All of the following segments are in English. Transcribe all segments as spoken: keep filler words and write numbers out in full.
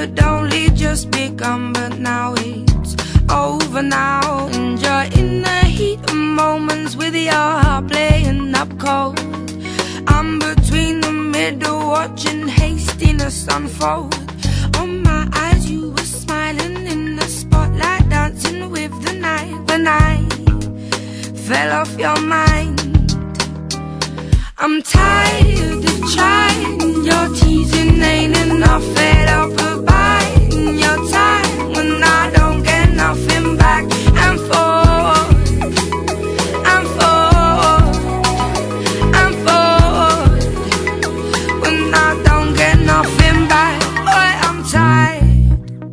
had only just begun, but now it's over now. And you're in the heat of moments with your heart playing up cold. I'm between the middle watching hastiness unfold. On my eyes you were smiling in the spotlight, dancing with the night. When I fell off your mind, I'm tired of trying. Your teasing ain't enough, fed up of buying your time when I don't get nothing back. And forth, and forth, and forth, when I don't get nothing back. Boy, I'm tired.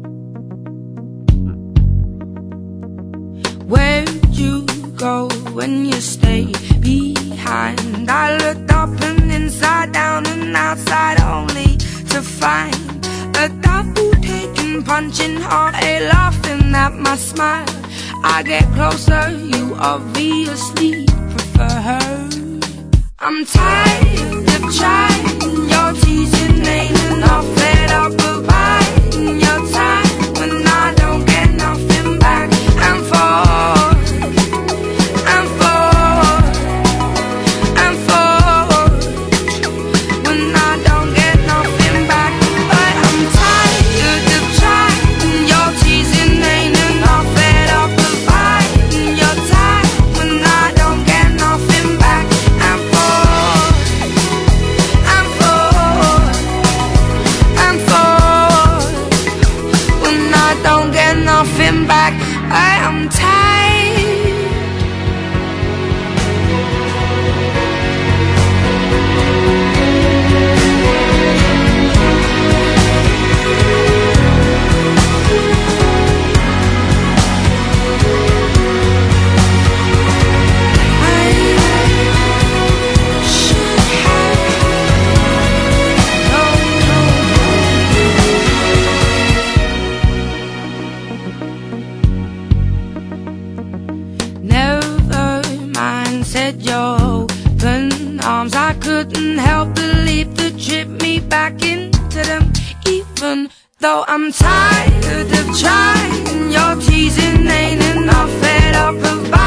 Where'd you go when you stayed behind? I looked up and inside down and outside only to find a double taking, punching heart, a laughing at my smile. I get closer, you obviously prefer her. I'm tired of trying, your teasing ain't enough, fed up of buying your time when I don't get nothing back. And forth, and forth, and forth, when I don't get nothing back. But I'm tired of trying, your teasing ain't enough, fed up of buying your time when I don't get nothing back. And forth, and forth, and forth, when I don't get nothing back. I am tired. Said your open arms, I couldn't help believe to trip me back into them. Even though I'm tired of trying, your teasing ain't enough, fed up of